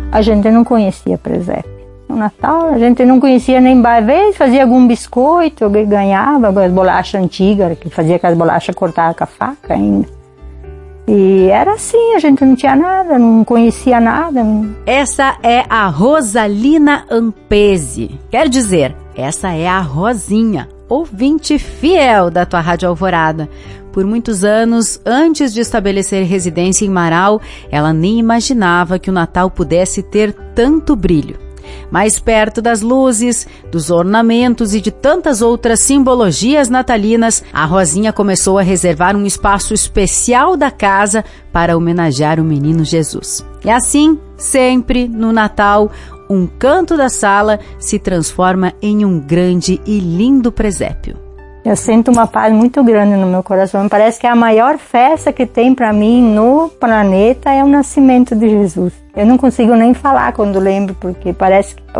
a gente não conhecia presépio. No Natal, a gente não conhecia nem, às vezes fazia algum biscoito, alguém ganhava, as bolachas antigas, que fazia aquelas bolachas cortadas com a faca ainda. E era assim, a gente não tinha nada, não conhecia nada. Essa é a Rosalina Ampese. Quer dizer, essa é a Rosinha, ouvinte fiel da tua Rádio Alvorada. Por muitos anos, antes de estabelecer residência em Marau, ela nem imaginava que o Natal pudesse ter tanto brilho. Mais perto das luzes, dos ornamentos e de tantas outras simbologias natalinas, a Rosinha começou a reservar um espaço especial da casa para homenagear o menino Jesus. E assim, sempre no Natal, um canto da sala se transforma em um grande e lindo presépio. Eu sinto uma paz muito grande no meu coração. Parece que a maior festa que tem para mim no planeta é o nascimento de Jesus. Eu não consigo nem falar quando lembro, porque parece que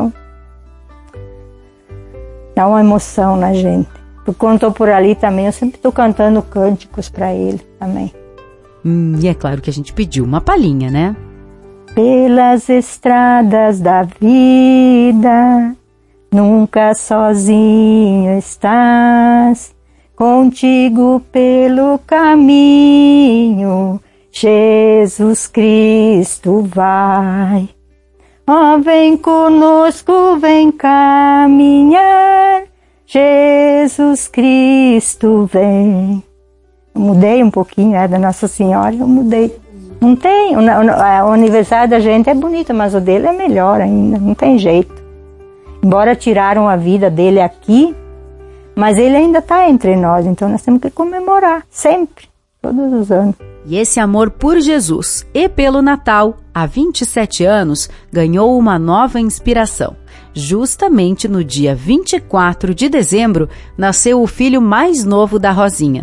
dá uma emoção na gente. Quando estou por ali também, eu sempre estou cantando cânticos para ele também. E é claro que a gente pediu uma palhinha, né? Pelas estradas da vida, nunca sozinho estás, contigo pelo caminho, Jesus Cristo vai. Ó, vem conosco, vem caminhar, Jesus Cristo vem. Eu mudei um pouquinho, da Nossa Senhora, eu mudei. Não tem, o aniversário da gente é bonito, mas o dele é melhor ainda, não tem jeito. Embora tiraram a vida dele aqui, mas ele ainda está entre nós, então nós temos que comemorar, sempre, todos os anos. E esse amor por Jesus e pelo Natal, há 27 anos, ganhou uma nova inspiração. Justamente no dia 24 de dezembro, nasceu o filho mais novo da Rosinha.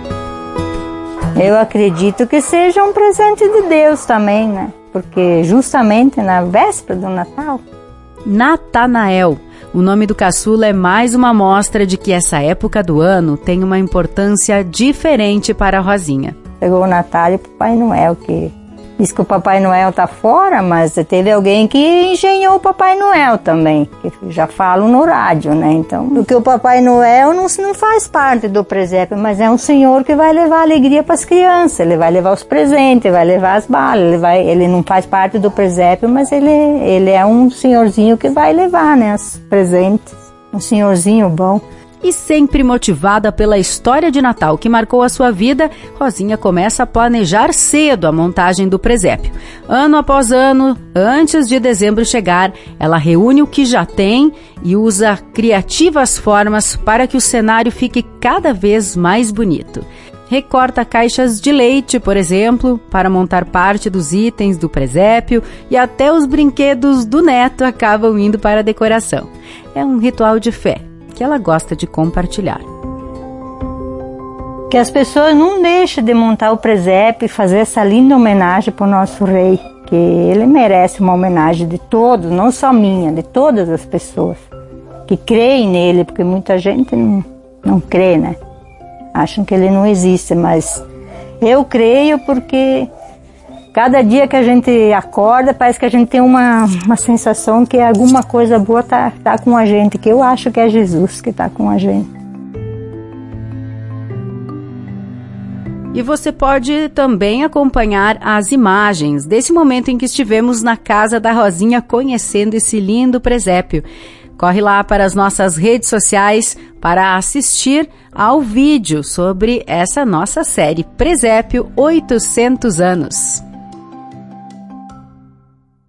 Eu acredito que seja um presente de Deus também, né? Porque justamente na véspera do Natal... Natanael. O nome do caçula é mais uma mostra de que essa época do ano tem uma importância diferente para a Rosinha. Chegou o Natal e o Papai Noel, que diz que o Papai Noel tá fora, mas teve alguém que engenhou o Papai Noel também, que já falam no rádio, né? Então, porque o Papai Noel não faz parte do presépio, mas é um senhor que vai levar alegria para as crianças, ele vai levar os presentes, vai levar as balas, ele não faz parte do presépio, mas ele é um senhorzinho que vai levar, né, os presentes, um senhorzinho bom. E sempre motivada pela história de Natal que marcou a sua vida, Rosinha começa a planejar cedo a montagem do presépio. Ano após ano, antes de dezembro chegar, ela reúne o que já tem e usa criativas formas para que o cenário fique cada vez mais bonito. Recorta caixas de leite, por exemplo, para montar parte dos itens do presépio, e até os brinquedos do neto acabam indo para a decoração. É um ritual de fé que ela gosta de compartilhar. Que as pessoas não deixem de montar o presépio e fazer essa linda homenagem para o nosso rei, que ele merece uma homenagem de todos, não só minha, de todas as pessoas que creem nele, porque muita gente não crê, né? Acham que ele não existe, mas eu creio porque cada dia que a gente acorda, parece que a gente tem uma sensação que alguma coisa boa tá com a gente, que eu acho que é Jesus que está com a gente. E você pode também acompanhar as imagens desse momento em que estivemos na casa da Rosinha conhecendo esse lindo presépio. Corre lá para as nossas redes sociais para assistir ao vídeo sobre essa nossa série Presépio 800 anos.